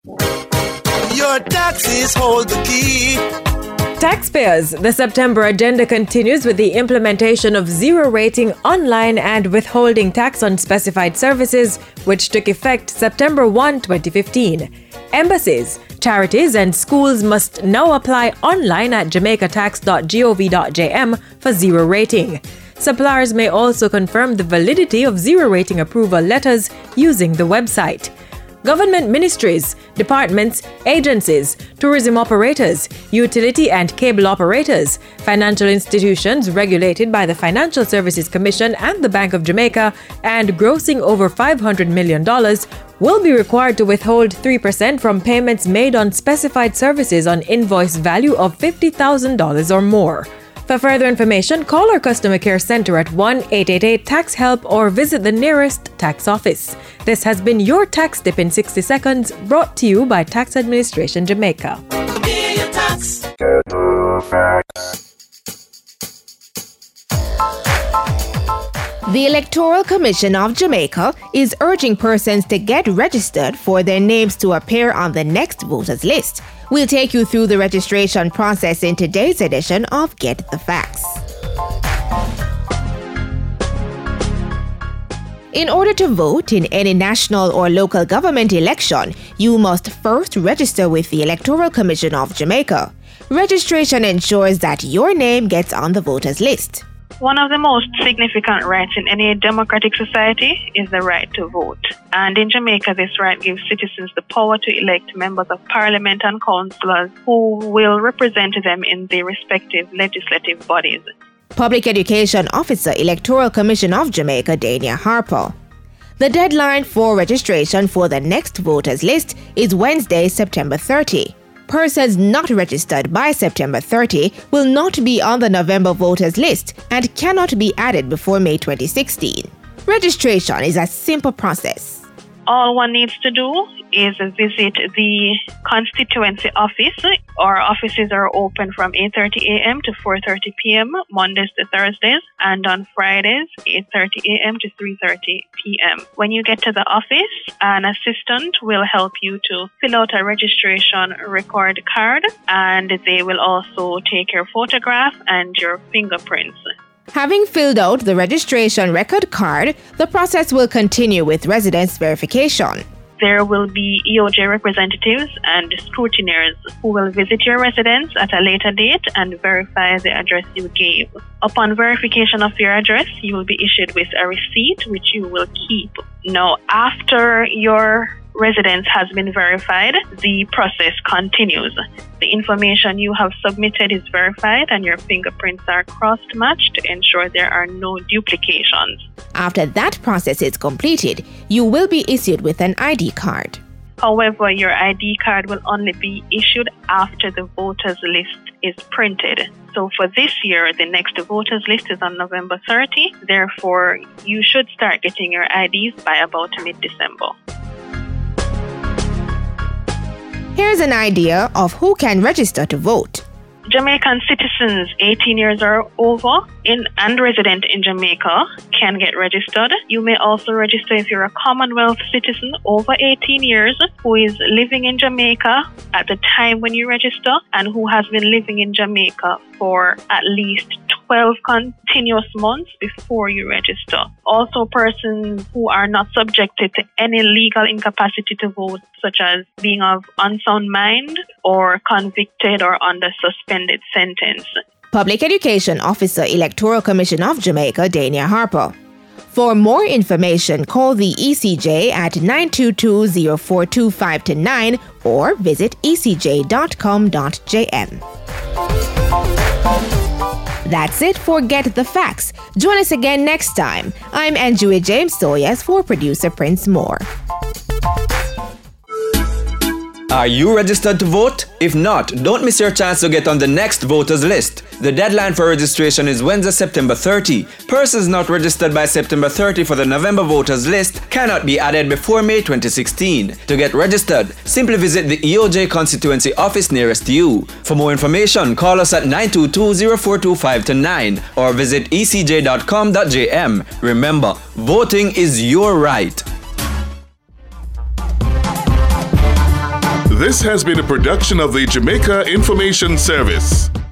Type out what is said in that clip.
Your taxes hold the key. Taxpayers, the September agenda continues with the implementation of zero rating online and withholding tax on specified services, which took effect September 1, 2015. Embassies, charities, and schools must now apply online at jamaicatax.gov.jm for zero rating. Suppliers may also confirm the validity of zero rating approval letters using the website. Government ministries, departments, agencies, tourism operators, utility and cable operators, financial institutions regulated by the Financial Services Commission and the Bank of Jamaica and grossing over $500 million will be required to withhold 3% from payments made on specified services on invoice value of $50,000 or more. For further information, call our customer care center at 1-888-TAX-HELP or visit the nearest tax office. This has been your Tax Tip in 60 seconds, brought to you by Tax Administration Jamaica. Pay your tax. The Electoral Commission of Jamaica is urging persons to get registered for their names to appear on the next voters list. We'll take you through the registration process in today's edition of Get the Facts. In order to vote in any national or local government election, you must first register with the Electoral Commission of Jamaica. Registration ensures that your name gets on the voters list. One of the most significant rights in any democratic society is the right to vote. And in Jamaica, this right gives citizens the power to elect members of parliament and councillors who will represent them in their respective legislative bodies. Public Education Officer, Electoral Commission of Jamaica, Dania Harper. The deadline for registration for the next voters list is Wednesday, September 30. Persons not registered by September 30 will not be on the November voters list and cannot be added before May 2016. Registration is a simple process. All one needs to do is visit the constituency office. Our offices are open from 8:30 a.m. to 4:30 p.m. Mondays to Thursdays, and on Fridays 8:30 a.m. to 3:30 p.m. When you get to the office, an assistant will help you to fill out a registration record card, and they will also take your photograph and your fingerprints. Having filled out the registration record card, the process will continue with residence verification. There will be EOJ representatives and scrutineers who will visit your residence at a later date and verify the address you gave. Upon verification of your address, you will be issued with a receipt which you will keep. Now, after your residence has been verified, the process continues. The information you have submitted is verified and your fingerprints are cross-matched to ensure there are no duplications. After that process is completed, you will be issued with an ID card. However, your ID card will only be issued after the voters list is printed. So for this year, the next voters list is on November 30. Therefore, you should start getting your IDs by about mid-December. Here's an idea of who can register to vote. Jamaican citizens 18 years or over and resident in Jamaica can get registered. You may also register if you're a Commonwealth citizen over 18 years who is living in Jamaica at the time when you register and who has been living in Jamaica for at least 12 continuous months before you register. Also, persons who are not subjected to any legal incapacity to vote, such as being of unsound mind or convicted or under suspended sentence. Public Education Officer, Electoral Commission of Jamaica, Dania Harper. For more information, call the ECJ at 922-0425-9 or visit ecj.com.jm. That's it for Get the Facts. Join us again next time. I'm Anjui James Soyas for producer Prince Moore. Are you registered to vote? If not, don't miss your chance to get on the next voters list. The deadline for registration is Wednesday, September 30. Persons not registered by September 30 for the November voters list cannot be added before May 2016. To get registered, simply visit the EOJ constituency office nearest you. For more information, call us at 922-0425-9 or visit ecj.com.jm. Remember, voting is your right. This has been a production of the Jamaica Information Service.